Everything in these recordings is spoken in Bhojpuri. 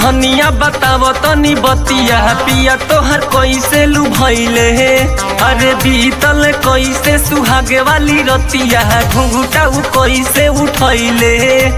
धनिया बताव तनी बतिया पिया तोहर कैसे लुभैले हे। अरे बीतल कैसे सुहागे वाली रतिया घुंघुटा कैसे उठैले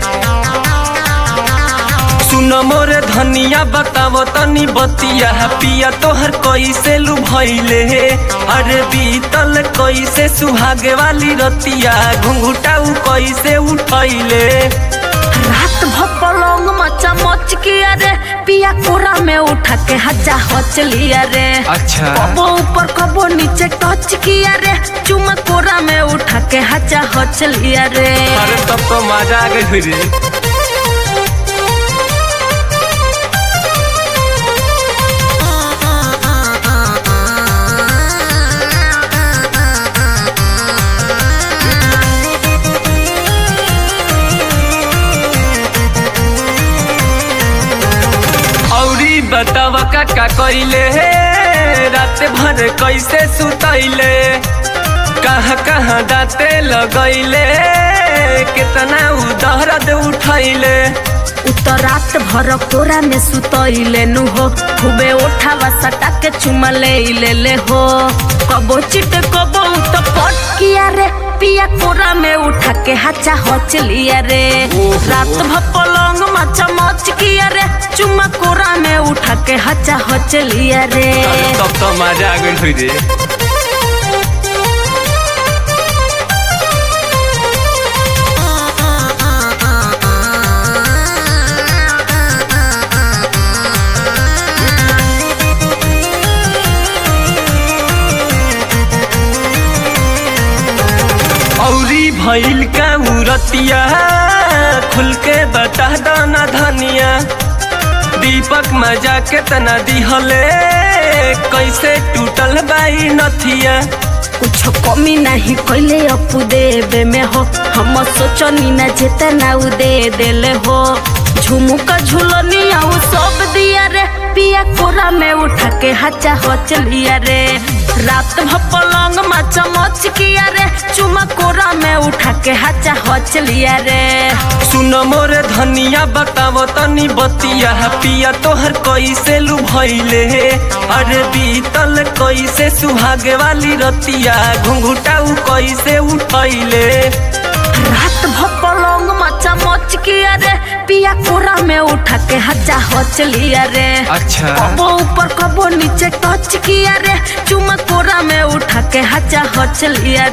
सुन मोरे धनिया बताव तनी बतिया पिया तोहर कैसे लुभैले हे। अरे बीतल कैसे सुहागे वाली रतिया घुंघुटा कैसे उठैले रात भर पलंग मचा मच किया रे पिया कोरा में उठा के हजा हच लिया रे। अच्छा कबो ऊपर कबो नीचे टच किया रे चुमा कोरा में उठा के हजा हच लिया रे। अरे तब तो मजा आ गई रे। बतावा का कइले रात भर कैसे सुतैले कहाँ कहाँ दाते लगैले कितना दर्द उठैले उतर रात भर कोरा में सुतैले नु हो खूबे उठावा सटा के चुमा ले हो कबो चिट कबो तो पट किया रे पिया कोरा में उठा के हचा हच लिया रे। रात भर पलंग मचा मच किया रे चुमा कोरा में उठा के हचा हच लिया रे। तब तो मजा आ गई रे। औरी भइल का रतिया खुल के बता दाना धनिया दीपक मजा के तना दिहले कैसे टूटल बाई नथिया कुछ कमी नहीं कैले अपू देवे में हो हम सोचनी न जितना उ दे देले हो झुमुका झुलनी आउ सब दिया रे पिया कोरा में उठा के हचा हच लिया रे। रात भर पलंग मचा मच किया रे चुमा कोरा में उठा के हचा हच लिया रे। सुन मोरे धनिया बताव तनी बतिया पिया तोहर कैसे लुभैले हे। अरे बीतल कैसे सुहागे वाली रतिया घुंघुटा कैसे उठैले रात भर पलंग मचा मच किया रे पिया कोरा में उठा के हजा हच लिया रे। अच्छा कबो ऊपर कबो नीचे टच किया रे चुमा कोरा में उठा के हजा हच लिया रे।